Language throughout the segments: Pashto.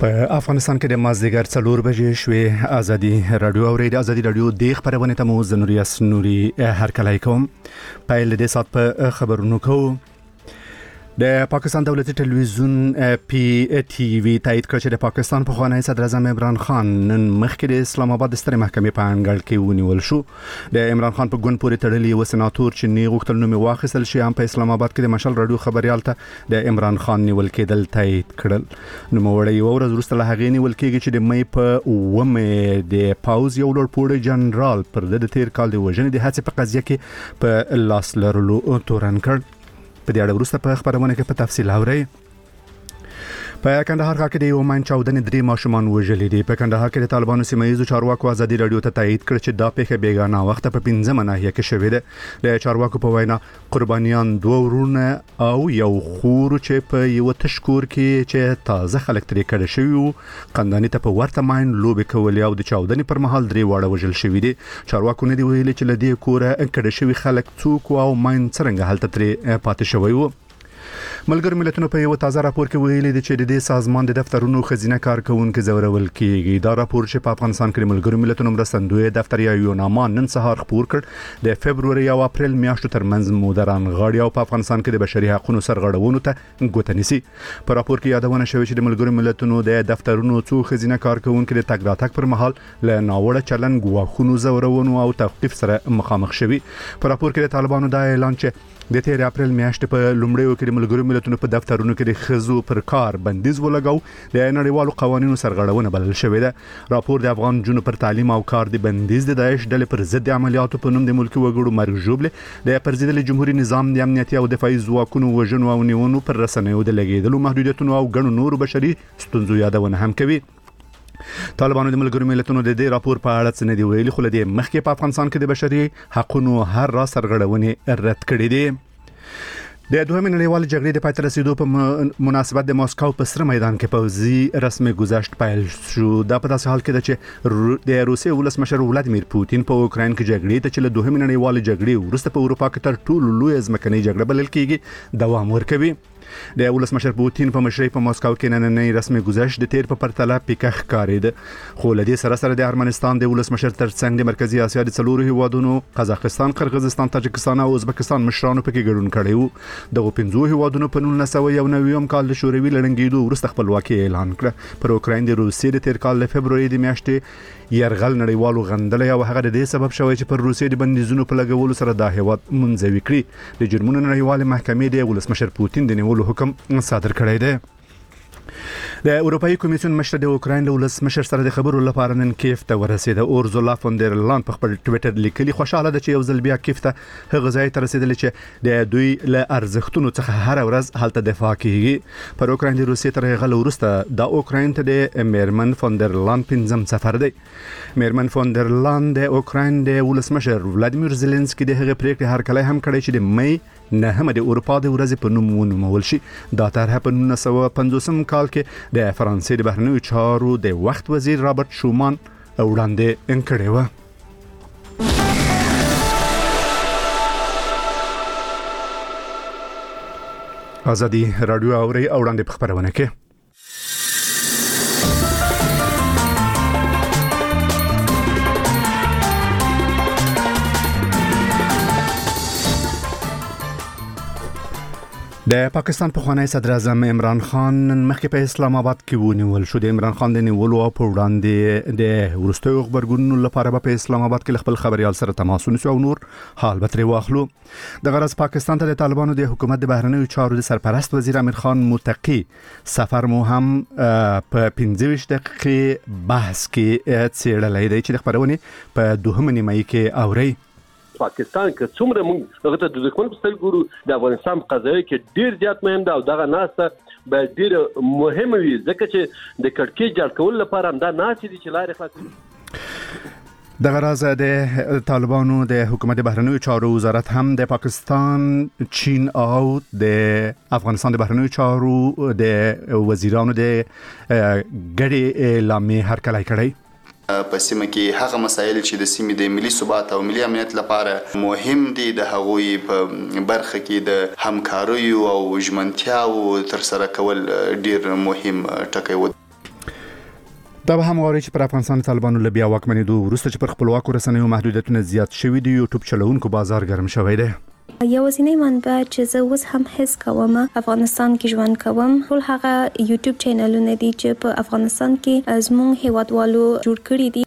په افغانستان کې د مازدیګر 4 بجې شوې ازادي رادیو او ازادي رادیو د خبرونه ته مو زنوریاس نوري هرکلای کوم په دې سات په خبرونو کوم د پاکستان دولتي ټلویزیون پی ټي وی تایید کړ چې د پاکستان په خوانی صدر اعظم عمران خان نن مخکې د اسلام آباد ستر محکمې په انګړ کې ونیول شو. د عمران خان په ګوند پورې تړلې و سناتور چې نه غوښتل نوم واخیستل شي هم په اسلام آباد کې د مشال رادیو خبريال ته د عمران خان نیول کېدل تایید کړل. نو موړی ورځ وروسته له هغې نیول کېږي چې د مې په ومه د پاوز یو لوړ پوړی جنرال پر د تیر کال د وژنې د هڅې په قضیه کې په لاس لرلو تورن کړ. په دې اړه وروسته په خبرونه کې په تفصیل اورئ. په کندهار ښار کې د یو ماین چاودنې 3 ماشومان وژلي دي. په کندهار کې د طالبانو سیمایي چارواکو ازادي رادیو ته تایید کړ چې دا پیښه بیګانه وخت په 15 ناحیه کې شوې ده. د چارواکو په وینا قربانیان 2 ورونه او یو خور چې په یو تشکور کې چې تازه خلک ترې کړه شوی قندانی ته په ورته ماین لوبي کولې او د چاودنې پر مهال 3 واړه وژل شوی دي. چارواکو نه دی ویلي چې لدی کوره کړه شوی خلک څوک او ماین څنګه حالت ترې پاتې شوی وو. ملګر ملتونو په یو تازه راپور کې ویلي دي چې د دې سازمان د دفترونو خزینه کارکونکو زورول کیږي. دا راپور چې په افغانستان کې ملګر ملتونو مرستندوی دفتر یا یوناما نن سهار خبر کړ د فبرवरी او اپریل میاشتو ترمنځ مودران غاړي او په افغانستان کې د بشري حقوقو سرغړونو ته ګوتنیسي. په راپور کې یادونه شوې چې د ملګر ملتونو د دفترونو څو خزینه کارکونکو د تګ راتګ پر مهال له ناوړه چلن غواخونو زورونو او توقيف سره مخامخ شوي. په راپور کې د طالبانو دا اعلان چې د 13 اپریل میاشتې په لومړیو کې د ملګرو ملتونو په دفترونو کې د خزو پر کار بندیز ولګاو د نړیوالو قوانینو سرغړونه بلل شوې ده. راپور د افغان جنو پر تعلیم او کار د بندیز د داعش ډلې پر ضد عملیاتو په نوم د ملکی وګړو مرګ ژوبله د پرزیدل جمهوریت نظام د امنیتي او دفاعي ځواکونو وژنو او نیونو پر رسنیو د لګیدلو محدودیتونو او ګڼو نورو بشري ستونزو یادونه هم کوي. طالبانو د ملګرو ملتونو د دې راپور په اړه څه نه دی ویلي خو لدې مخکې په افغانستان کې د بشري حقوقو هر را سرغړونې رد کړې دي. د دوهمې نړیوالې جګړې د پای ته رسیدو په مناسبت د ماسکو په سره میدان کې پوځي رسمي گذشت پیل شو. دا په داسې حال کې ده چې د روسیې ولسمشر ولادیمیر پوتین په اوکراین کې جګړې ته چې له دوهمې نړیوالې جګړې وروسته په اروپا کې تر ټولو لوی ځمکنۍ جګړه بلل کېږي دوام ورکوي. د ولسمشر پوتین په مشرۍ په ماسکو کې نننۍ رسمي گذشت د تیر په پرتله پیکخ کارید. خو لدې سره د ارمنستان د ولسمشر ترڅنګ د مرکزی اسیا د څلورو هیوادونو قزاقستان، قرغیزستان، تاجکستان او ازبکستان مشرانو پکې ګډون کړي وو. دغه 15 هیوادونو په 1991 کال د شوروي لړنګېدو وروسته خپلواکي اعلان کړه. پر اوکراین د روسیې د تیر کال د فبرवरी د میاشتې يرغل نړیوالو غندلې او هغه د دې سبب شوی چې پر روسیې د بندیزونو په لګولو سره د هیواد منځوي کړي. د جرمنو نړیوالې محکمې د ولسمشر پوتین د نیولو حکم صادر کړی دی. د اروپאי کمیسیون مشر د اوکراین له ولسمشر سره د خبرو لپاره نن کیف ته ورسید. اورزولا فون در لاین په خپل ټوئیټر لیکلي خوشاله ده چې یو ځل بیا کیف ته هغه ځای ته رسیدل چې د دوی له ارزښتونو څخه هر ورځ هلته دفاع کیږي. پر اوکراین د روسیې تر غل ورسته د اوکراین ته د میرمن فون در لاین پنځم سفر دی. میرمن فون در لاین د اوکراین د ولسمشر ولادیمیر زيلنسکي د هغه پریکړه هرکلی هم کړی چې د مې نه هم د اروپا د ورځې په نوم ونومول شي. دا طرح په 1950 کال کې د فرانسې د بهرنیو چارو د وخت وزیر رابرټ شومان وړاندې کړی و. ازادي رادیو اوري وړاندې په خبرونه کې د پاکستان په خوانی صدر اعظم عمران خان مخکې په اسلام آباد کې ونیول شو. د عمران خان د نیولو او په وړاندې د ورستیو خبرګونونو لپاره په اسلام آباد کې خپل خبريال سره تماسونه او نور حال به تر واخلو. د غرض پاکستان ته د طالبانو د حکومت د بهرنیو چارو د سرپرست وزیر امیر خان متقی سفر مو هم په 15 دقیقې بحث کې څېړلای دی چې د خبرونه په دوهمه نیمایي کې اوري. پاکستان کې څومره موږ هغه ته د دښمن په سترګو ګورو د افغانستان قضایا کې ډیر زیات مهم ده او دغه ناسته به ډیر مهم وي ځکه چې د کړکۍ جوړ کول لپاره هم دا ناسې دي چې لارې خلاص. د غرض د طالبانو د حکومت بهرنیو چارو وزارت هم د پاکستان، چین او د افغانستان د بهرنیو چارو د وزیرانو د ګډې اعلامیې هرکلی کړی. په سیمه کې هغه مسایل چې د سیمې د ملي ثبات او ملي امنیت لپاره مهم دي د هغوی په برخه کې د همکارۍ او ژمنتیاو تر سره کول ډیر مهم ټکی و. دا به هم غواړي چې پر افغانستان طالبانو له بیا واکمنېدو وروسته چې پر خپلواکو رسنیو محدودیتونه زیات شوي دي، یوټیوب چلوونکو بازار ګرم شوی دی. یوازینی منبع چې زه اوس هم حس کوم افغانستان کې ژوند کوم ټول هغه یوټیوب چینلونه دي چې په افغانستان کې زموږ هیوادوالو جوړ کړي دي.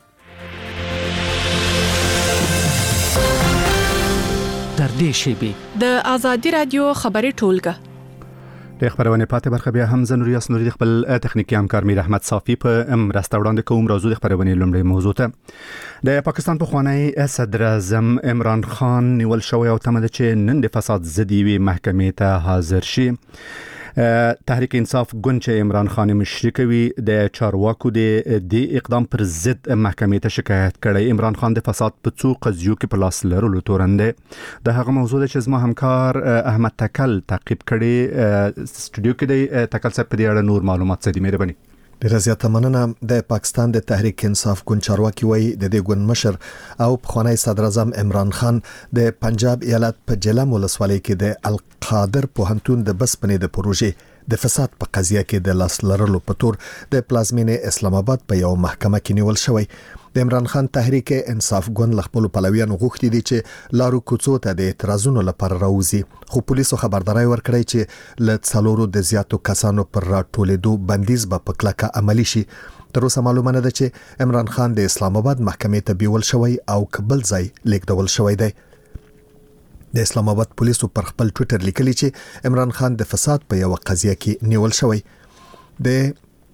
در دې شیبې د آزادي رادیو خبري ټولګه د خبرونه پاتې برخه بیا هم زنوري اسنوري خپل تخنیکی همکار میر احمد صافی په مرسته وړاندې کوم. راځو د خبرونه لومړی موضوع ته. د پاکستان پخوانی صدر اعظم عمران خان نیول شوی او تمه ده چې نن د فساد ضد محکمې ته حاضر شي. تحریک انصاف ګوند چې عمران خان مشري کوي د چارواکو د اقدام پر ضد محکمې ته شکایت کړی. عمران خان د فساد په څو قضیو کې په لاس لرلو تورنده د هغه موضوع چې زما همکار احمد تکل تعقیب کړي سټوډیو کې د تکل صاحب په دې اړه نور معلومات زدي مهرباني. ډیره زیاته مننه. د پاکستان د تحریک انصاف ګوند چارواکي وایي د دې ګوند مشر او پخوانی صدر اعظم عمران خان د پنجاب ایالت په جلم ولسوالۍ کې د القادر پوهنتون د بسپنې د پروژې د فساد په قضیه کې د لاس لرلو په تور د پلازمینې اسلام آباد په یو محکمه کې نیول شوی. د عمران خان تحریک انصاف ګوند خپل پلویانو غوښتي دي چې لارو کوڅو ته د اعتراضونو لپاره راوځي، خو پولیسو خبرداري ورکړی چې ل څلورو د زیاتو کسانو پر راټولېدو بندیز به په کلکه عملی شي. تر اوسه معلومه نه ده چې عمران خان د اسلام آباد محکمې ته بیول شوی او کابل ځای لیکدول شوی دی. د اسلام آباد پولیسو پر خپل ټوئیټر لیکلي چې عمران خان د فساد په یو قضیه کې نیول شوی. د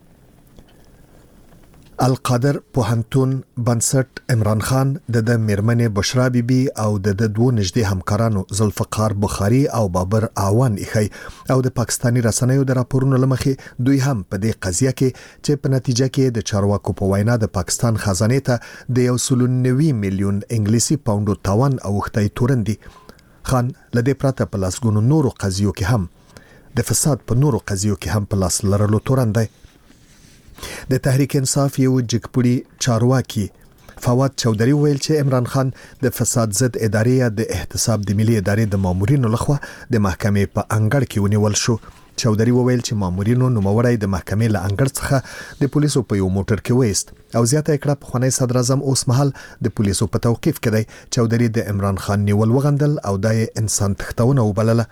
القادر پوهنتون بنسټ عمران خان د میرمنې بشرا بیبي او د دوه نږدې همکارانو ذوالفقار بخاری او بابر اعوان ایخی او د پاکستانی رسنیو د راپورونو لمخې دوی هم په دې قضیه کې چې په نتیجه کې د چارواکو په وینا د پاکستان خزانه ته د 1.9 میلیون انګلیسي پاونډو تاوان اوختای تورندي. خان لدې پراته په لاسګونو نورو قضیو کې هم د فساد په نورو قضیو کې هم په لاس لرلو تورندي. د تحریک انصاف یو جګپوړي چارواکي فواد چودري ویل چې عمران خان د فساد ضد ادارې د احتساب د ملي ادارې د مامورینو لخوا د محکمې په انګړ کې ونیول شو. چودري ویل چې مامورینو نوموړی د محکمې له انګړ څخه د پولیسو په یو موټر کې وېست او زیاته کړه په خونی صدر اعظم اوس مهال د پولیسو په توقیف کې دی. چودري د عمران خان نیول وغندل او د انسان تختونه وبلله.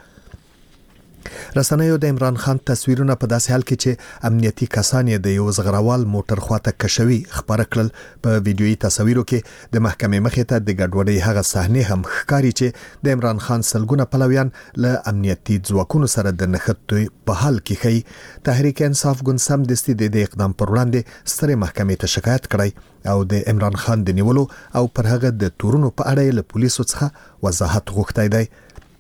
رسنیو د عمران خان تصویرونه په داسې حال کې چې امنیتي کسان د یو زغروال موټر خواته کشوي خبره کړل. په ویډیويي تصویرو کې د محکمې مخې ته د ګډوډۍ هغه صحنه هم ښکاري چې د عمران خان سلګونه پلویان له امنیتي ځواکونو سره د نښتې په حال کې خي. تحریک انصاف ګوند سم دستي د اقدام پر وړاندې ستره محکمې ته شکایت کړی او د عمران خان د نیولو او پر هغه د تورونو په اړه له پولیسو څخه وضاحت غوښتي دی.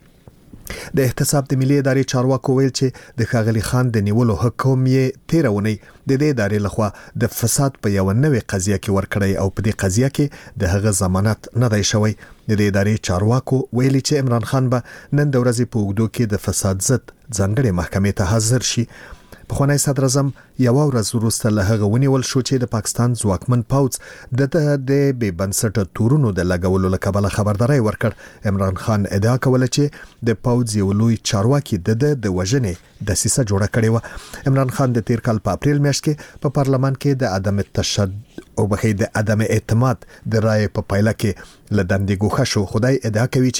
د احتساب د ملي ادارې چارواکو ویل چې د ښاغلي خان د نیولو حکم یې 13 ونی د دې ادارې لخوا د فساد په یو نوې قضیه کې ورکړی او په دې قضیه کې د هغه ضمانت نه دی شوی. د دې ادارې چارواکو ویلي چې عمران خان به نن د ورځې په اوږدو کې د فساد ضد ځانګړې محکمې ته حاضر شي. پخوانی صدر اعظم یو ورځ وروسته له هغه ونیول شو چې د پاکستان ځواکمن پوځ د بې بنسټه تورونو د لګولو لپاره خبرداري ورکړ. عمران خان ادعا کوله چې د پوځ یو لوی چارواکي د وژنې دسیسه جوړه کړې و. عمران خان د تیر کال په اپریل میاشت کې په پارلمان کې د عدم تشدد او بخې د عدم اعتماد د رائے په پایله کې لدندې ګوښه شو. خدای ادعا کوي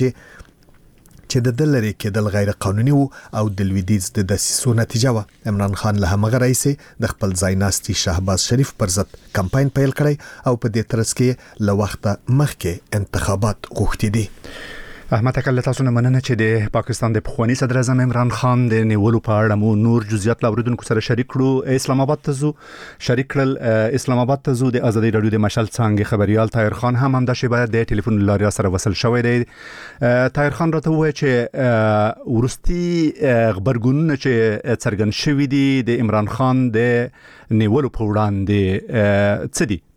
چې د دلری کېدل غیر قانوني وو او د لویدیز د دسیسو نتیجه و. عمران خان له همغه رئیس د خپل ځایناستي شهباز شریف پر ضد کمپاین پیل کړی او په دې ترڅ کې له وخت مخکې انتخابات غوښتي دي. احمد تکل تاسو نه مننه چې د پاکستان د پخوانی صدر اعظم عمران خان د نیولو په اړه مو نور جزئیات لاوریدونکو سره شریک کړو. اسلام آباد ته زو شریک کړل. اسلام آباد ته زو د آزادي رادیو د مشال څنګه خبريال طاهر خان هم د شیبه د ټلیفون لاریا سره وصل شوی دی. طاهر خان راته وایي چې ورستي خبرګونونه چې څرګند شوی دي د عمران خان د نیولو په وړاندې څه دي؟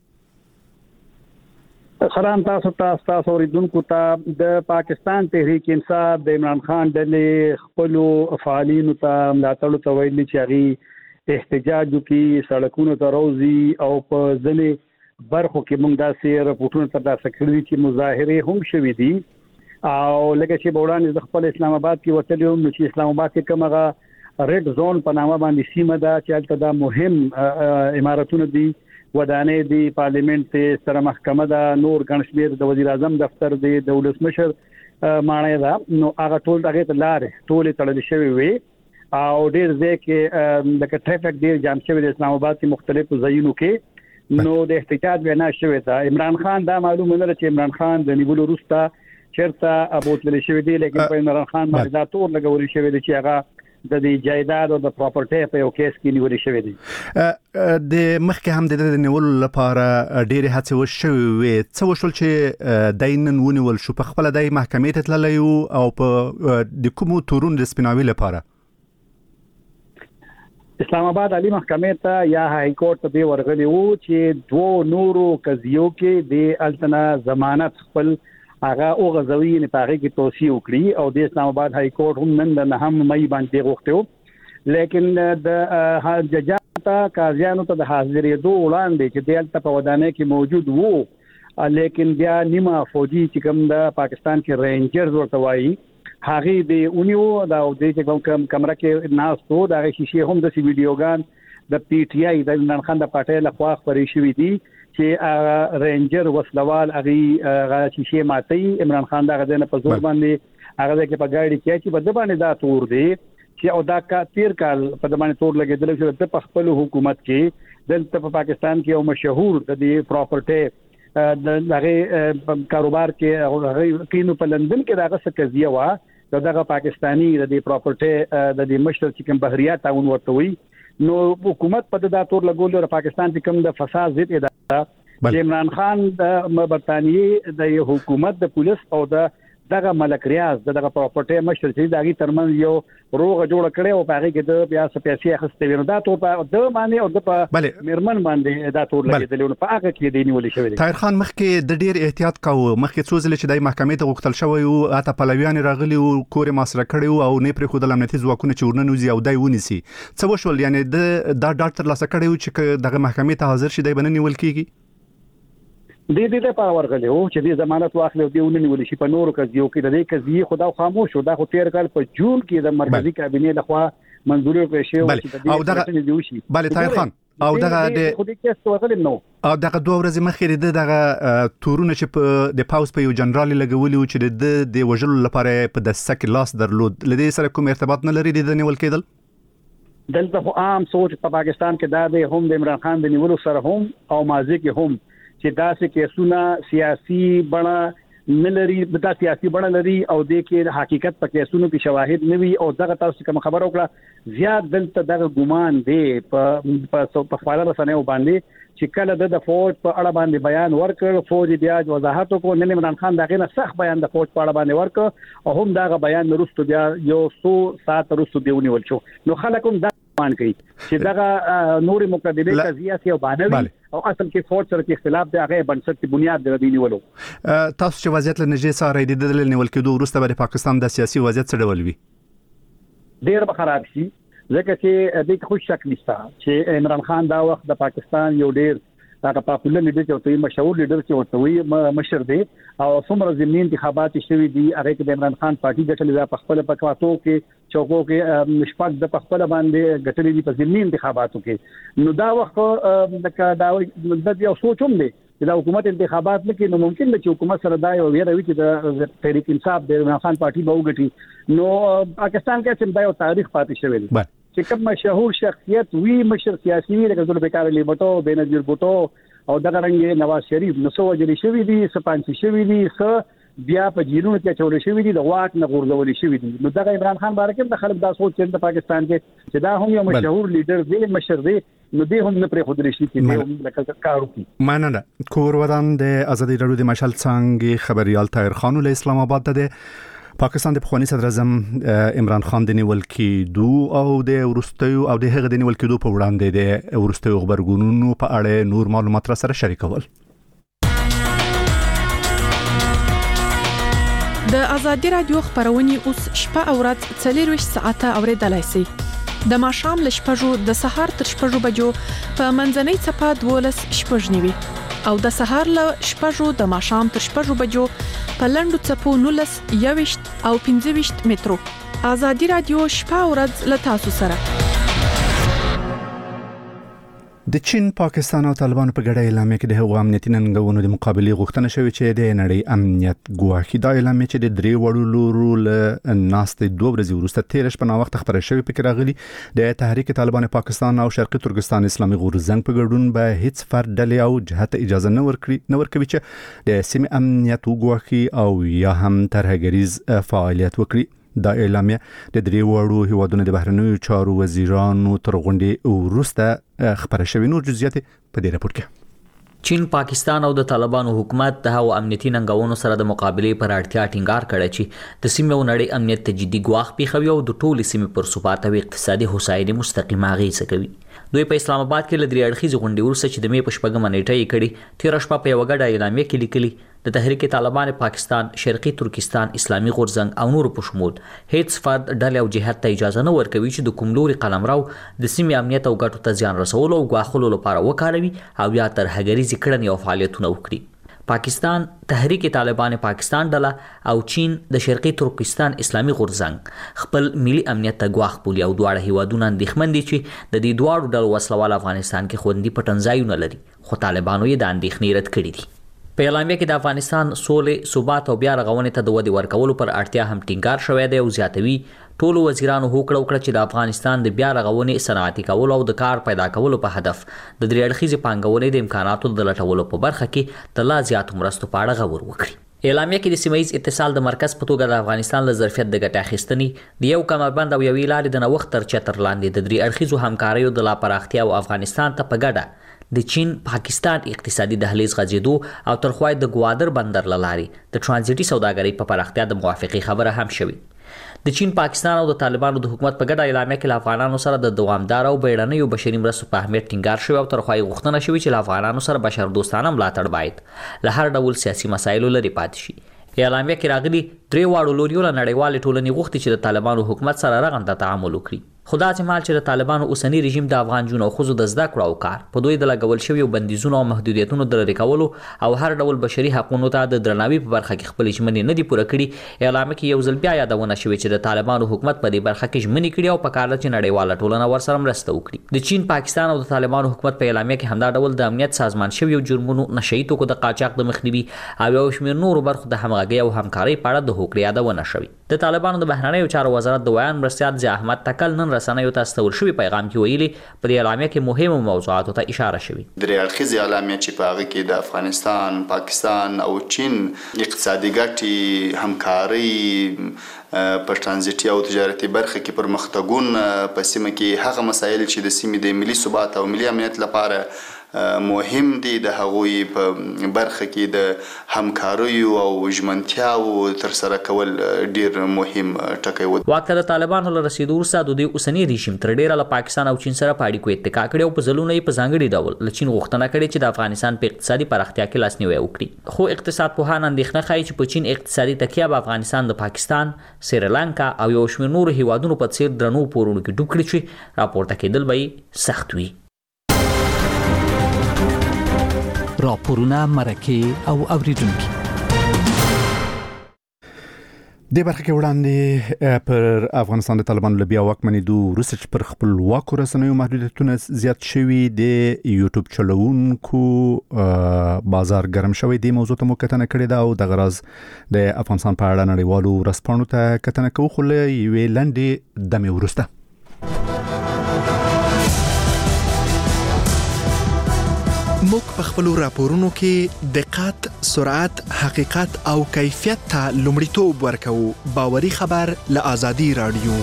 سلام تاسو ته اوریدونکو ته. د پاکستان تحریک انصاف د عمران خان د خپل فعالینو ته ملاتړ ته ویلي چې هغه احتجاج کوي، سړکونو ته راوځي او په ځلې برخو کې موږ داسې راپورټونه ترلاسه کړي چې مظاهره هم شوې دي او لکه چې بوړان د خپل اسلام آباد کې وتلو نو چې اسلام آباد کې کومه ریډ زون په نامه باندې سیمه ده چې هلته د مهم اماراتونو دي ودانې دی پارلیمنت سره محکمه دا نور ګڼشمیر د وزیر اعظم دفتر دی د ولسمشر معنی دا نو هغه ټول دغه لارې ټول تړل شوی وي او ډیر ځکه د ټریفیک ډیر جام شوی د اسلام آباد کې مختلفو ځایونو کې نو د احتجاج وینا شوی دا عمران خان دا معلومه نه چې عمران خان د نیولو وروسته چیرته ابوتل شوی دی لیکن په عمران خان باندې دا تور لګول شوی دی چې هغه د دې جایداد او د پراپرټي په یو کیس کې نیول شوی دی د مخکې هم د نیولو لپاره ډېر هڅې وشوي څه وشول چې داینن ونیول شو په خپل د محکمې ته تللی او په د کومو تورون د سپیناوي لپاره اسلام آباد عالی محکمې ته یا های کورټ ته ورغلی وو چې دوه نورو قضیو کې د التنا ضمانت خپل هغه او غزوی نه پاره کې توصیه وکړي او د اسلام آباد های کورټ هم نن د نهم مې باندې غوښتو لیکن د ججاتا قاضیانو ته د حاضرې دوه وړاندې چې دلته په ودانې کې موجود وو لیکن بیا نیمه فوجي چې کوم د پاکستان کې رینجرز ورته وایي هغه دی اونیو دا د دې کوم کمره کې ناستو دا شیشه هم د سی ویډیوګان د پی ټی آی د عمران خان د پټه لخوا خبرې شوې دي چې رینجر وسلوال هغه شیشه ماتي عمران خان دا غدنه په زور باندې هغه کې په ګاډي کې چې بده باندې دا تور دی چې او دا کا تیر کال په باندې تور لګیدل چې د خپل حکومت کې دلته په پاکستان کې یو مشهور د دې پراپرټي د هغه کاروبار کې هغه کینو په لندن کې داغه څه قضیه وا دغه پاکستانی د دې پراپرټي د دې مشر چې کوم بحریا تعاون ورته وي نو حکومت په دا تور لګول او پاکستان چې کوم د فساد ضد اداره چې عمران خان د برتانیې د حکومت د پولیس او دغه ملک ریاض دغه پراپرټي مشر چې دغه ترمن یو روغه جوړ کړي او هغه کې د بیا سپیسي اخستې ورو دا تور په د باندې او د مرمن باندې دا تور لګیدل نو په هغه کې دی نیول شوی طاهر خان مخکې د ډیر احتیاط کاوه مخکې څو ځله چې د محکمې ته غوښتل شوی او اته پلویان راغلي او کور مسره کړي او نه پرې خودل امنیتي ځواکونه چې ورننوزي او دای ونیسي څه وشول یعنی د ډاکټر لاسه کړي چې دغه محکمې ته حاضر شي د بننی ول کیږي دې په ورغلی او چې دې ضمانت واخلو دی ونیول شي په نورو قضیو کې د دې قضیه خدا خاموش شو دا خو تیر کال په جون کې د مرکزی کابینې لخوا منظوري کړې شو چې او دغه بله طاهر خان او دغه د خو دې کیس ورغلی نو او دغه دوه ورځې مخکې دغه تورونه چې په د پاوس په یو جنرال لګولي او چې د وژلو لپاره په د سک لاس درلود لدې سره کوم ارتباط نه لري د نیول کېدل دلته خو عام سوچ په پاکستان کې دا د هم د عمران خان د نیولو سره هم او ماضي کې هم چې داسې کیسونه سیاسي بڼه نلري د سیاسي بڼه لري او د کې حقیقت په کیسونو کې شواهد نوي او دغه تاسو کوم خبر وکړه زیات دلته دغه ګمان دی په خبره رسنیو باندې چې کله د فوج په اړه باندې بیان ورکړ فوج بیا وضاحت وکړ نن عمران خان دغه نه صح بیان د فوج په اړه باندې ورکړ او هم دغه بیان وروسته بیا یو 100 ساعت وروسته دیونیول شو نو خلک هم مان کوي چې دغه نور مقدمه قضیه سی او باندې او اصل کې فوج سره اختلاف دی هغه بنسټ کی بنیاد دی نیولو تاسو چې وضعیت لنجې سره د دلیل نیول کېدو وروسته د پاکستان د سیاسي وضعیت څه ډول وي ډیر به خراب شي ځکه چې د خوش شک نشته چې عمران خان دا وخت د پاکستان یو ډیر هغه پاپولر لیډر چې ورته مشهور لیډر چې ورته وي مشر دی او څومره ضمني انتخابات شوي دي هغه کې د عمران خان پارټي ګټلې ده په خپل پکواتو کې چوکو کې نشپک د خپل باندې ګټلې دي په ضمني انتخاباتو کې نو دا وخت د یو سوچوم دی چې د حکومت انتخابات نه کې نو ممکن ده چې حکومت سره دا یو ویروي چې د تحریک انصاف د عمران خان پارټي به وګټي نو پاکستان کې چې دا یو تاریخ پاتې شوی دی چې کوم مشهور شخصیت وی مشر سیاسي وی لکه ذوالفقار علی بھټو بینظیر بھټو او دغه رنګ نواز شریف نو سو وجري شوی دي سپانسی شوی دي بیا په جیلونو کې چولې شوی دي د واک نه غورځول شوی دي نو دغه عمران خان بارکه د خلک دا سوچ چې د پاکستان کې چې دا هم یو مشهور لیډر دی مشر دی نو دې هم نه پرې خودري شي چې لکه کارو کې مننه کور ودان د ازادي رادیو د مشال څنګه خبريال طاهر خان له اسلام آباد ده پاکستان د پخوانی صدر اعظم عمران خان د نیول کېدو او د ورستیو او د هغه د نیول کېدو په وړاندې د ورستیو خبرګونونو په اړه نور معلومات را سره شریکول د ازادي رادیو خبرونه اوس شپه او ورځ 24 ساعته اوریدلای شئ د ماشام ل شپږو د سهار تر شپږو بجو په منځنۍ چپه 12 شپږنیوي او د سهار ل شپږو د ماشام تر شپږو بجو په لندو چپو 19 21 او 15 مترو ازادي رادیو شپه او ورځ ل تاسو سره د چین، پاکستان او طالبانو په ګډه اعلامیه کې د هغو امنیتي ننګونو د مقابلې غوښتنه شوې چې د نړۍ امنیت ګواښي. دا اعلامیه چې د درې وړو لورو له ناستې 2 ورځې وروسته 13 شپه وخت خبره شوې پکې راغلي د تحریک طالبان پاکستان او شرقي ترکستان اسلامي غورځنګ په ګډون به هیڅ فرد ډلې او جهت اجازه نه ورکوي چې د سیمې امنیت وګواښي او یا هم ترهګریز فعالیت وکړي. دا اعلامیه د درې وړو هیوادونو د بهرنیو چارو وزیرانو تر غونډې وروسته خبره شوې. نور جزئیات په دې راپور کې. چین، پاکستان او د طالبانو حکومت د هغو امنیتي ننګونو سره د مقابلې پر اړتیا ټینګار کړی چې د سیمې او نړۍ امنیت ته جدي ګواښ پیښوي او د ټولې سیمې پر ثبات او اقتصادي هوساینې مستقیمه اغېزه کوي. دوی په اسلام آباد کې له 3 اړخیزې غونډې وروسته چې د مې په 4 نیټه یې کړې 13 شپه په یوه ګډه اعلامیه کې لیکلي د تحریک طالبان پاکستان، شرقي ترکستان اسلامي غورځنګ او نور په شمول هیڅ فرد ډلې او جهت ته اجازه نه ورکوي چې د کوم لوري قلمرو د سیمې امنیت او ګټو ته زیان رسولو او ګواښلو لپاره وکاروي او یا ترهګریزې کړنې او فعالیتونه وکړي. پاکستان، تحریک طالبان پاکستان ډله او چین د شرقي ترکستان اسلامي غورځنګ خپل ملي امنیت ته ګواښ بولي او دواړه هیوادونه اندېښمن دي چې د دې دواړو ډلو وسلوال افغانستان کې خوندي پټنځایونه لري، خو طالبانو یې د اندېښنې رد کړي دي. په اعلامیه کې د افغانستان سولې، ثبات او بیا رغونې ته د ودې ورکولو پر اړتیا هم ټینګار شوی دی او زیاتوي ټولو وزیرانو هوکړه وکړه چې د افغانستان د بیا رغونې، صنعتي کولو او د کار پیدا کولو په هدف د 3 اړخیزې پانګونې د امکاناتو د لټولو په برخه کې د لا زیاتو مرستو په اړه غور وکړي. اعلامیه کې د سیمه ییز اتصال د مرکز په توګه د افغانستان له ظرفیت د ګټې اخیستنې د یو کمربند او یوې لارې د نوښت تر چتر لاندې د 3 اړخیزو همکاریو د لا پراختیا او افغانستان ته په ګډه د چین پاکستان اقتصادي دهلیز غځېدو او ترخوای د ګوادر بندر لارې د ترانزیټي سوداګرۍ په پراختیا د موافقې خبره هم شوې. د چین، پاکستان او د طالبانو د حکومت په ګډه اعلامیه کې له افغانانو سره د دوامدار او بیړنیو بشري مرستو په اهمیت ټینګار شوی او ترخوای غوښتنه شوې چې له افغانانو سره بشردوستانه ملاتړ باید له هر ډول سیاسي مسایلو لرې پاتې شي. اعلامیه کې راغلي 3 واړو لوریو له نړیوالې ټولنې غوښتي چې د طالبانو حکومت سره رغنده تعامل وکړي. خو داسې مهال چې د طالبانو اوسنی رژیم د افغان جنو او ښځو د زده کړو او کار په دوی د لګول شویو بندیزونو او محدودیتونو د لرې کولو او هر ډول بشري حقوقو ته د درناوي په برخه کې خپل ژمنې نه دي پوره کړي. اعلامیه کې یو ځل بیا یادونه شوې چې د طالبانو حکومت په دې برخه کې ژمنې کړي او په کار ده چې نړیواله ټولنه ورسره مرسته وکړي. د چین، پاکستان او د طالبانو حکومت په اعلامیه کې همدا ډول د امنیت سازمان شویو جرمونو، نشئی توکو د قاچاق د مخنیوي او یو شمېر نورو برخو د همغږۍ او همکارۍ په اړه د هوکړې یادونه شوې. د طالبانو د بهرنیو چارو وزارت د ویان مرستیال ضیاء احمد تکل نن رسنیو ته استول شوی پیغام کې ویلي په دې اعلامیه کې مهمو موضوعاتو ته اشاره شوې. 3 اړخیزې اعلامیه چې په هغه کې د افغانستان، پاکستان او چین اقتصادي ګټې، همکارۍ په ترانزیټي او تجارتي برخه کې پرمختګونه په سیمه کې هغه مسایل چې د سیمې د ملي ثبات او ملي امنیت لپاره مهم دي د هغوی په برخه کې د همکاریو او ژمنتیاو تر سره کول ډیر مهم ټکی و. واک ته د طالبانو له رسیدو وروسته د دوی اوسنی رژیم تر ډیره له پاکستان او چین سره په اړیکو اتکا کړی او په ځلونه یې په ځانګړي ډول له چین غوښتنه کړې چې د افغانستان په اقتصادي پراختیا کې لاسنیوی وکړي. خو اقتصاد پوهان اندېښنه ښیي چې په چین اقتصادي تکیه به افغانستان د پاکستان، سریلانکا او یو شمېر نورو هیوادونو په څیر درنو پورونو کې ډوب کړي چې راپورته کېدل به یې سخت وي. راپورونه، مرکه او اوریدونکو د برخه کې وړاندې پر افغانستان د طالبانو له بیا واکمنېدو وروسته چې پر خپلواکو رسنیو محدودیتونه زیات شوي، د یوټیوب چلوونکو بازار ګرم شوی. د موضوع ته مو کتنه کړې ده او د غرض د افغانستان په اړه نړیوالو ورځپاڼو ته کتنه کوو، خو له یوې لنډې دمې وروسته. موږ په خپل راپورونو کې دقت، سرعت، حقیقت او کیفیت ته لومړیتوب ورکوو. باوري خبر له آزادي رادیو.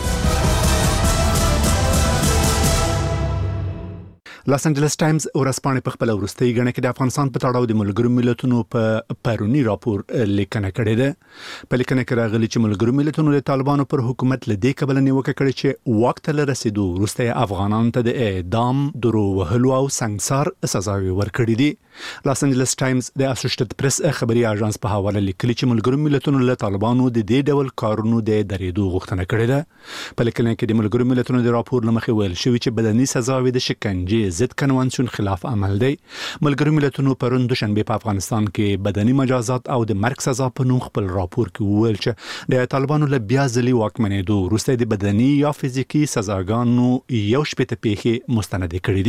لاس انجلس ټایمز ورځپاڼه په خپل وروستۍ غڼه کې د افغانستان په تړاو د ملګرو ملتونو په پرونی راپور لیکنه کړې ده. په لیکنه کې راغلي چې ملګرو ملتونو د طالبانو پر حکومت له دې کبل نیوکه کړې چې وخت له رسیدو وروسته افغانانو ته د اعدام، درو وهلو او سنگسار سزاوي ورکړې دي. لاس انجلس ټایمز د اسوسییټډ پریس خبري اژانس په حواله لیکلي چې ملګرو ملتونو له طالبانو د دې ډول کارونو د درېدو غوښتنه کړې ده. په لیکنه کې د ملګرو ملتونو د راپور لمخې ویل شوی چې بدني سزاوي د شکنجې ضد کنوانسیون خلاف عمل دی. ملګرو ملتونو پرون دوشنبه په افغانستان کې بدني مجازات او د مرګ سزا په نوم خپل راپور کې وویل چې د طالبانو له بیا ځلي واکمنېدو وروسته د بدني یا فزیکي سزاګانو یو شپږ پیښې مستند کړې دي.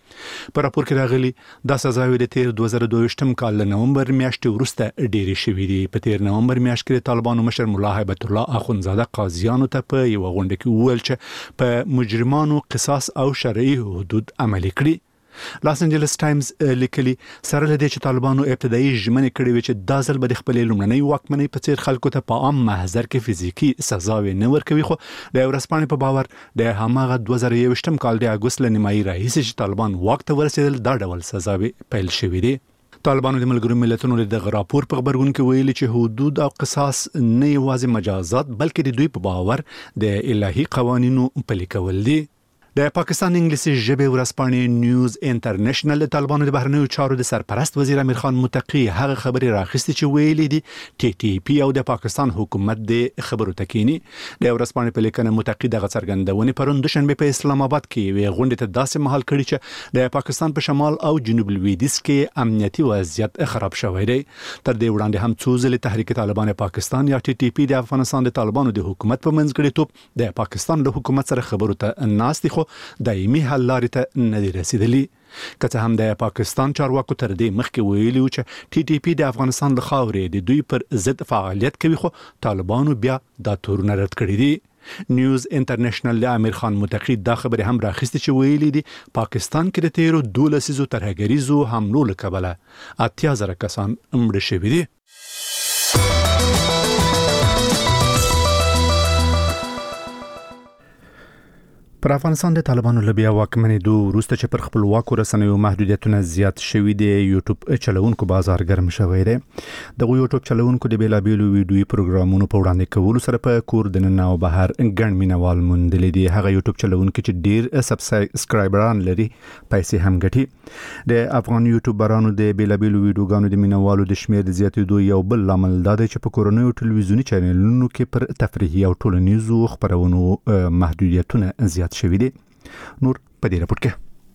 په راپور کې راغلي دا سزاوي د تیر 2022 کال له نومبر میاشتې وروسته ډېرې شوې دي. په تیر نومبر میاشت کې د طالبانو مشر ملا هیبت الله اخونزاده قاضیانو ته په یو غونډه کې وویل چې په مجرمانو قصاص او شرعي حدود عملي کړي. لاس انجلس ټایمز لیکلي سره لدې چې طالبانو ابتدایي ژمنې کړې وي چې دا ځل به د خپلې لومړنۍ واکمنۍ په څیر خلکو ته په عام محضر کې فزیکي سزاوي نه ورکوي، خو د ورځپاڼې په باور د هماغه 2021 کال د اګوست له نیمایي راهیسې چې طالبان واک ته ورسېدل دا ډول سزاوي پیل شوې دي. طالبانو د ملګرو ملتونو د راپور په خبرګون کې ویلي چې حدود او قصاص نه یوازې مجازات بلکې د دوی په باور د الهي قوانینو پلي کول دي. د پاکستان انګلیسي ژبې ورځپاڼې نیوز انټرنیشنل د طالبانو د بهرنیو چارو د سرپرست وزیر امیر خان متقی هغه خبرې راخستې چې ویلي دي ټي ټي پی او د پاکستان حکومت د خبرو تکینی. د ورځپاڼې په لیکنه متقی دغه څرګندونې پرون دوشنبه په اسلام آباد کې وی غونډه ته داسې مهال کړي چې د پاکستان په شمال او جنوب لویدیځ کې امنیتي وضعیت خراب شوی دی. تر دې وړاندې هم څو ځله تحریک طالبان پاکستان یا ټي ټي پی د افغانستان د طالبانو د حکومت په منځګړیتوب د پاکستان له حکومت سره خبرو ته ناست خو دایمي حل لارې ته نه دي رسیدلي. که څه هم د پاکستان چارواکو تر دې مخکې ویلي و چې ټي ټي پی د افغانستان له خاورې د دوی پر ضد فعالیت کوي، خو طالبانو بیا دا تورونه رد کړي دي. نیوز انټرنیشنل د امیر خان متقی دا خبرې هم راخستې چې ویلي دي پاکستان کې د تیرو 12 ترهګریزو حملو له کبله 80,000 کسان مړه شوي دي. پر افغانستان د طالبانو له بیا واکمنېدو وروسته چې پر خپلواکو رسنیو محدودیتونه زیات شوي دي، یوټیوب چلوونکو بازار ګرم شوی دی. دغه یوټیوب چلوونکو د بیلابیلو ویډیوي پروګرامونو په وړاندې کولو سره په کور دننه او بهر ګڼ مینوال موندلي دي. هغه یوټیوب چلوونکي چې ډیر سبسکرایبران لري پیسې هم ګټي. د افغان یوټیوبرانو د بیلابیلو ویډیوګانو د مینوالو د شمیر د زیاتېدو یو بل لامل دا دی چې په کورنیو ټلویزیوني چینلونو کې پر تفریحي او ټولنیزو خبرونو محدودیتونه زیات شوی دی. نور په دې راپور کې.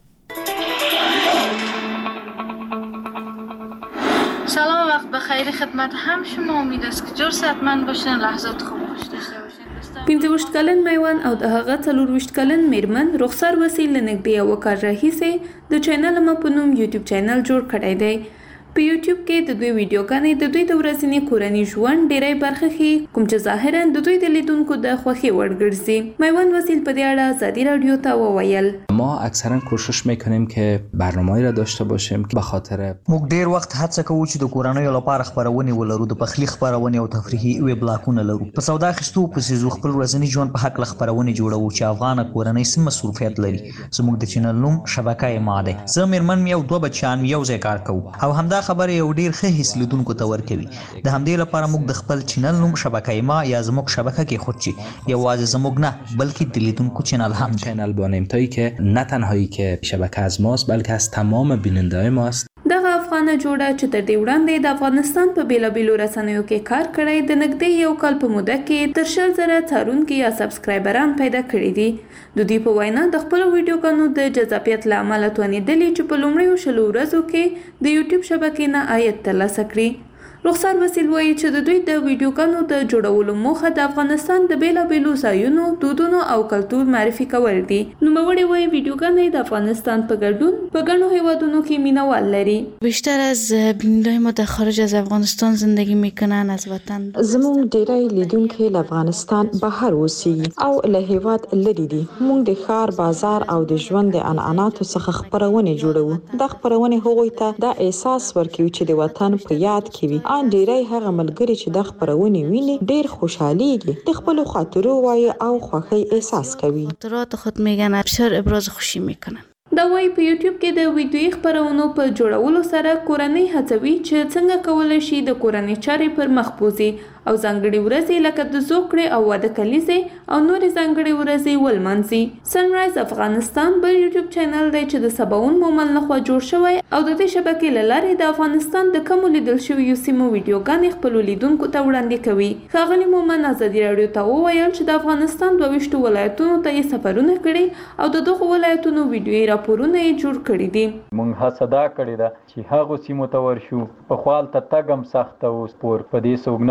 سلام و وقت بخیر خدمت هم شما. امید است که جور صحتمند باشین، لحظات خوب داشته باشین. 25 کلن میوان او د هغه 24 کلن میرمن رخسار وسیل لنګدي او کار راهیسه د چینل ما په نوم یوټیوب چینل جوړ کړی دی. په یوټیوب کې د دوی ویډیوګانې د دوی د ورځني کورنۍ ژوند ډیری برخه ښيي، کوم چې ظاهرا د دوی د لیدونکو د خوښي وړ ګرځي. میوان وسیل په دې اړه آزادی رادیو ته وویل ما اکثرا کوشش میکنیم که برنامه‌ای را داشته باشیم که به خاطر موږ ډیر وخت هڅه کوو چې د کورنۍ لپاره خبرونه ولرو، د پخلی خبرونه او تفریحي ویبلاګونه لرو. په سودا اخیستو په سیزو خپل ورځنی ژوند په حق خبرونه جوړو چې افغان کورنۍ سم مصروفیت لري. زموږ د چینل نوم شبکه ما ده. زه میرمن یو دوه بچیان یو ځای کار کوو او همدا خبره یو ډیر ښه حس لیدونکو ته ورکوي. د همدې لپاره موږ د خپل چینل نوم شبکه ما یا زموږ شبکه کې خود چې یوازې زموږ نه بلکې د لیدونکو چینل هم چینل بانیم تایی که نه تنهایی که شبکه از ماست بلکه از تمام بیننده‌های ماست. دغه افغانه جوړه چې تر دې وړاندې د افغانستان په بیلابیلو رسنیو کې کار کړی د نږدې یو کال په موده کې تر 100,000 څارونکي یا سبسکرایبران پیدا کړي دي. د دوی په وینا د خپل ویډیوګانو د جذابیت له امله توانېدلي چې په لومړیو 20 ورځو کې د یوټیوب شبکې نه عاید ترلاسه کړي. رخسار وسیل وایي چې د دوی د ویډیوګانو د جوړولو موخه د افغانستان د بیلابیلو ځایونو، دودونو او کلتور معرفي کول دي. نوموړی وایي ویډیوګانې د افغانستان په ګډون په ګڼو هیوادونو کې مینوال لري. بیشتر از بیننده‌های ما در خارج از افغانستان زندگی میکنن، از وطن. زموږ ډیری لیدونکي له افغانستان بهر اوسېږي او له هیواد لري دي. موږ د ښار، بازار او د ژوند د عنعناتو څخه خبرونه جوړو. دا خبرونه هغوی ته دا احساس ورکوي چې د وطن په یاد کې وي. ان ډیری هغه ملګری چې د خبرونه ویني ډیر خوشحاليږي، د خپل خاطرو وایي او خوښي احساس کوي. خاطرات خود میگن، بسیار ابراز خوشی میکنن. دا وایي په یوټیوب کې د ویډیوي خبرونو په جوړولو سره کورنۍ هڅوي چې څنګه کولای شي د کورنۍ چارې پر مخ بوزي او ځانګړي ورځې لکه د زوکړې او واده کلیزې او نورې ځانګړي ورځې ولمانځي. سنرایز افغانستان بل یوټیوب چینل دی چې د سباون مومن لخوا جوړ شوی او د دې شبکې له لارې د افغانستان د کمو لیدل شویو سیمو ویډیوګانې خپلو لیدونکو ته وړاندې کوي. ښاغلي مومن ازادي راډیو ته وویل چې د افغانستان 22 ولایتونو ته یې سفرونه کړي او د دغو ولایتونو ویډیويي راپورونه یې جوړ کړي دي. موږ هڅه دا کړې ده چې هغو سیمو ته ورشو. په خپل ته تګم سخت او سپور په دې څوک نه پیدا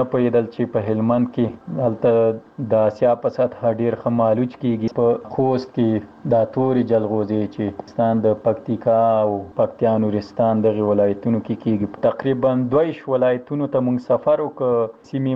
ویل چې په هلمند کې هلته د آسیا په سطح ډیر خمالوج کیږي. په خوست کې د توري جلغوزي چې ستان د پکتیکا او پکتیا نورستان دغه ولایتونو کې کیږي. تقریبا 22 ولایتونو ته موږ سفر وکړ. سیمې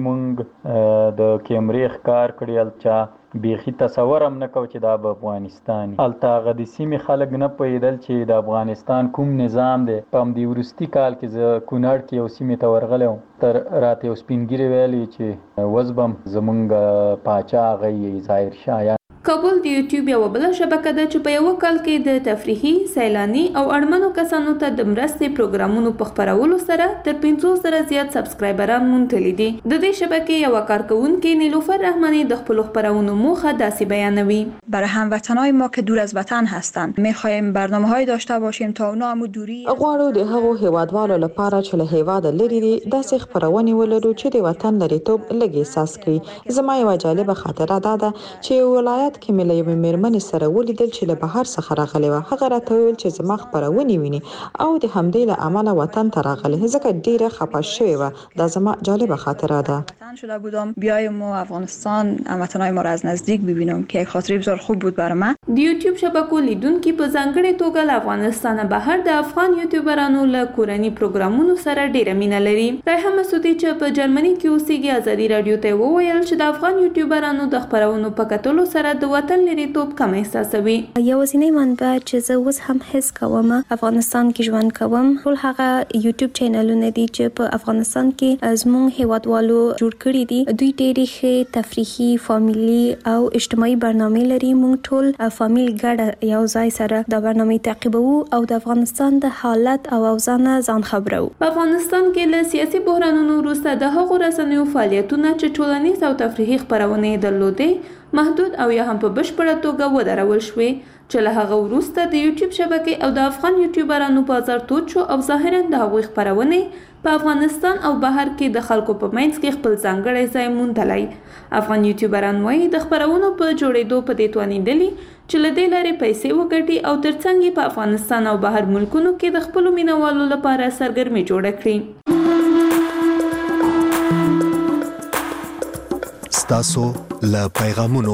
موږ د کیمرې ښکار کړی الچا بیخي تصور هم نه کو چې دا په افغانستان الته غدي سیمې خلک نه پېدل چې د افغانستان کوم نظام دی. په دې ورستي کال کې ز کونړ کې یو سیمې ته ورغلم تر راته یو سپینګری ویلي چې وزبم زمونږ پاچا غي ظاهر شاه. کابل د یوټیوب یو بل شبکه ده چې په یو کال کې د تفریحي، سیلاني او اړمنو کسانو ته د مرستې پروګرامونو په خپرولو سره تر 500 زیات سبسکرایبران مونتلي دي. د دې شبکې یو کارکونکي نیلوفر رحمانی د خپل خپرونو موخه داسې بیانوي: برای هموطنای ما که دور از وطن هستند می‌خوایم برنامه‌های داشته باشیم تا اونا هم دوری غواړو د هغو هیوادوالو لپاره چې له هیواده لري دي داسې خپرونې ولرو چې د وطن لریتوب لږ احساس کړي. زما یو جالبه خاطره ده چې ولایت کې مې له یوې مېرمنې سره ولیدل چې له بهر څخه راغلې وه. هغه راته وویل چې زما خپرونې ویني او د همدې له امله وطن ته راغلې، ځکه ډیره خفه شوې وه. دا زما جالبه خاطره ده. شده بودم بیایم و افغانستان هموطنای ما را از نزدیک ببینم که یک خاطره بسیار خوب بود برای من. د یوټیوب شبکو لیدونکو په ځانګړي توګه له افغانستان بهر د افغان یوټیوبرانو له کورنۍ پروګرامونو سره ډیره مینه لري. ریحان مسعودي چې په جرمني کې اوسېږي ازادي رادیو ته وویل چې د افغان یوټیوبرانو د خپرونو په کتلو سره د وطن لریتوب کم احساسوي. یوازینی منبع چې زه اوس هم حس کوم افغانستان کې ژوند کوم ټول هغه یوټیوب چینلونه دي چې په افغانستان کې زموږ هیوادوالو جوړ کړي دي. دوی ډېرې ښې تفریحي، فامیلي او اجتماعي برنامې لري. موږ ټول فامیل ګډه یو ځای سره د برنامې تعقیبوو او د افغانستان د حالت او اوضاع نه ځان خبرو. په افغانستان کې له سیاسي بحرانونو وروسته د هغو رسنیو فعالیتونه چې ټولنیز او تفریحي خپرونې درلودې محدود او یا هم په بشپړه توګه ودرول شوې، چې له هغه وروسته د یوټیوب شبکې او د افغان یوټیوبرانو بازار تود شو او ظاهرا د هغوی خپرونې په افغانستان او بهر کې د خلکو په منځ کې خپل ځانګړی ځای موندلی. افغان یوټیوبران وایي د خپرونو په جوړېدو په دې توانېدلي چې له دې لارې پیسې وګټي او ترڅنګ یې په افغانستان او بهر ملکونو کې د خپلو مینوالو لپاره سرګرمي جوړه کړي. ستاسو له پیغامونو.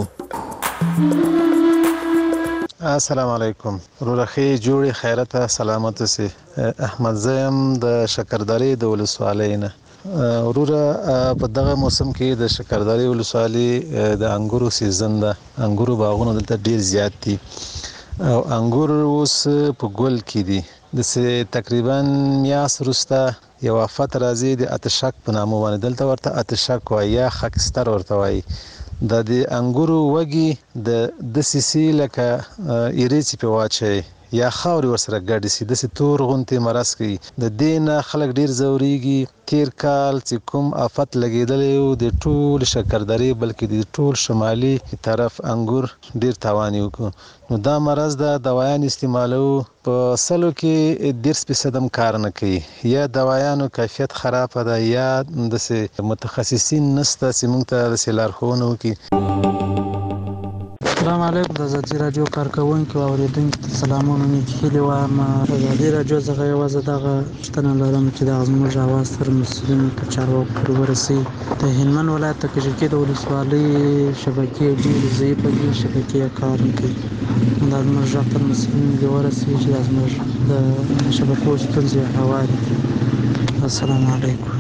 السلام علیکم. رورخي جوړي خیرته سلامت سي. احمد زیم د شکرداری د ولسوالۍ نه. وروره په دغه موسم کې د شکرداری ولسوالۍ د انګورو سیزن ده. انګورو باغونه دلته ډیر زیات دي او انګور اوس په ګل کې دي. د تقریبا میاس وروسته یو افت راځي د اتشک په نامه باندې، دلته ورته اتشک وایي یا خاکستر ورته وایي. د انګورو وږي د سیسی لکه ایریچ په واچي یا خاوري ورسره ګډ سي د تور غونتي مرز کوي. د دین خلک ډیر زوريږي. تیر کال چې کوم افت لګیدلې د ټول شکرداري بلکې د ټول شمالي طرف انګور ډیر تاوان وکړ. نو دا مرز د دوايان استعمالو په سلو کې 10% کار نه کوي. یا دوايانو کیفیت خراب ده یا د متخصصین نسته چې موږ ته د لارښوونه وکړي. السلام علیکم. د ازادي رادیو کارکونکو او اوریدونکو سلامونه نیکی هیله وایم. ازادي رادیو څنګه یوازې دغه شتنه لرم چې د زموږ اواز تر مسؤلینو په چارواکو پورې ورسي. د هلمند ولایت د کجکي د ولسوالۍ شبکې ډېرې ضعیفه دي، شبکې کار نه کوي. دا زموږ غږ تر مسؤلینو دې ورسي چې دا زموږ د شبکو ستونزې هواري. السلام علیکم.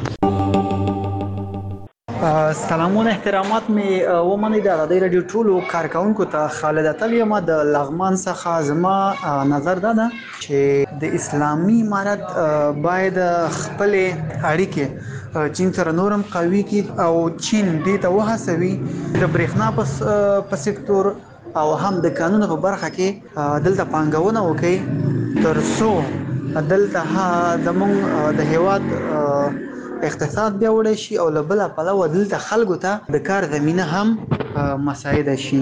سلامونه احترامات می ومني د ازادي رادیو ټولو کارکونکو ته. خالد اتل یم د لغمان څخه. زما نظر دا ده چې د اسلامي امارت باید خپل اړیکې چین سره نورم قوي کړي او چین دې ته وهڅوي د برېښنا په سکتور او هم د قانون په برخه کې دلته پانګونه وکړي تر څو دلته زموږ د هیواد اقتصاد بیا وړي شي او له بل پلوه دلته خلکو ته د کار زمينه هم مساعده شي.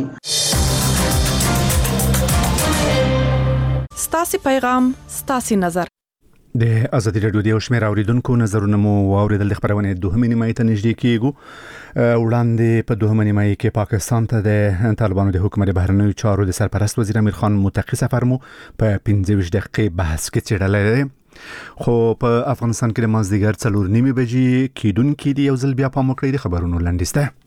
ستاسو پیغام، ستاسو نظر. د ازادي رادیو د شمیر اوریدونکو نظرونه مو واوریدل. خبرونه دوهمه نیمه ته نږدې کیږو. وړاندې په دوهمه نیمه کې پاکستان ته د طالبانو د حکومت بهرنیو چارو د سرپرست وزیر امیر خان متقی سفر مو په 15 دقیقې بحث کې چیرله خو په افغانستان کې د مازدیګر 4:30 بجې کېدونکې دی یو ځل بیا په مکړې خبرونو لنډسته